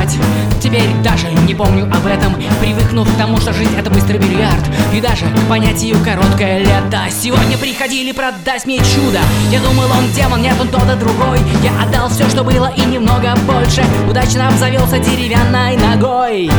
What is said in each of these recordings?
танцевать. Теперь даже не помню об этом, привыкнув к тому, что жизнь — это быстрый бильярд. И даже к понятию короткое лето. Сегодня приходили продать мне чудо. Я думал, он демон, нет, он тот и другой. Я отдал все, что было, и немного больше. Удачно обзавелся деревянной ногой.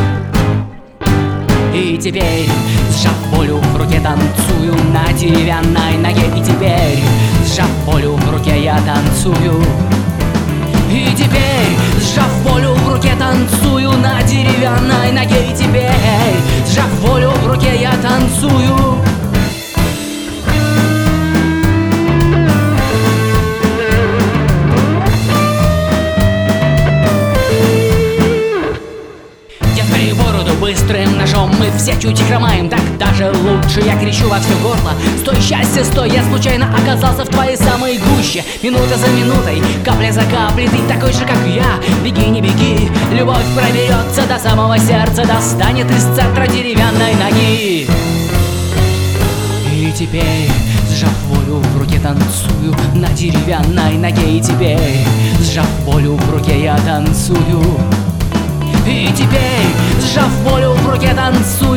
И теперь, сжав волю в руке, танцую на деревянной ноге. И теперь, сжав волю в руке, я танцую. И теперь, сжав волю в руке, танцую на деревянной ноге. И теперь, сжав волю в руке, я танцую. Быстрым ножом мы все чуть хромаем, так даже лучше. Я кричу во все горло: стой, счастье, стой! Я случайно оказался в твоей самой гуще. Минута за минутой, капля за каплей, ты такой же, как я. Беги, не беги, любовь проберется до самого сердца, достанет из центра деревянной ноги. И теперь, сжав волю в руке, танцую на деревянной ноге. И теперь, сжав волю в руке, я танцую. И теперь, сжав волю в руке, танцую